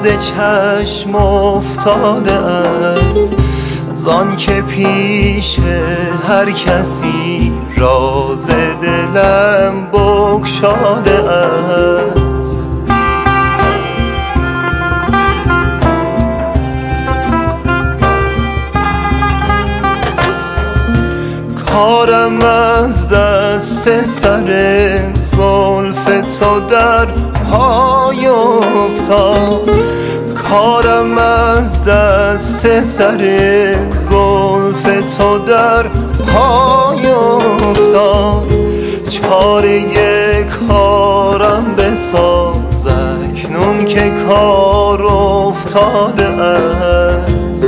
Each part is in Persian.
ز چشم افتاده است، زان که پیش هر کسی راز دلم بگشاده است. کارم از دست سر زلف تو در پای افتاد، کارم از دست سر زلف تو در پای افتاد. چاره کارم بساز اکنون که کار افتاده است.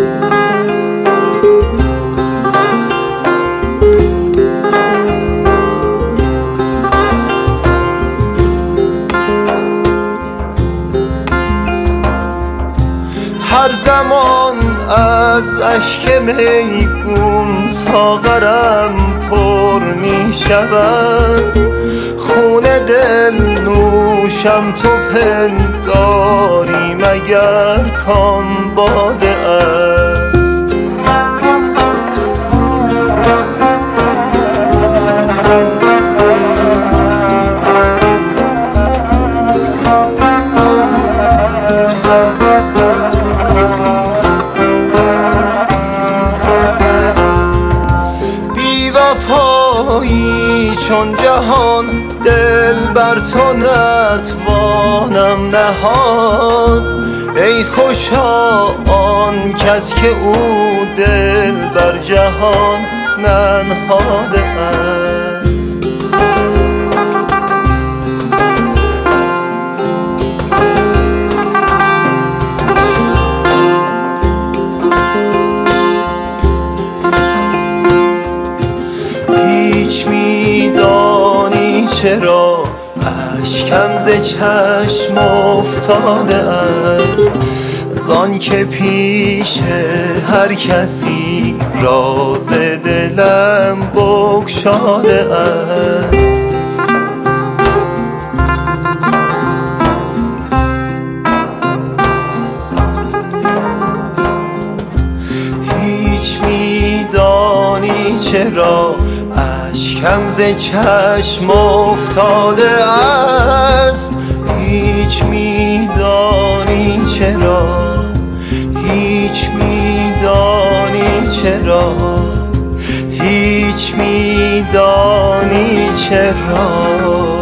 هر زمان از اشک میگون ساغرم پر می شود، خون دل نوشم تو پنداری مگر کان باده است. چون جهان دل بر تو نتوانم نهاد، ای خوشا آن کس که او دل بر جهان ننهاده است. هیچ میدانی چرا اشکم ز چشم افتاده است، زان که پیش هر کسی راز دلم بگشاده است. هیچ میدانی چرا اشکم ز چشم افتاده است، هیچ میدانی چرا، هیچ میدانی چرا، هیچ میدانی چرا.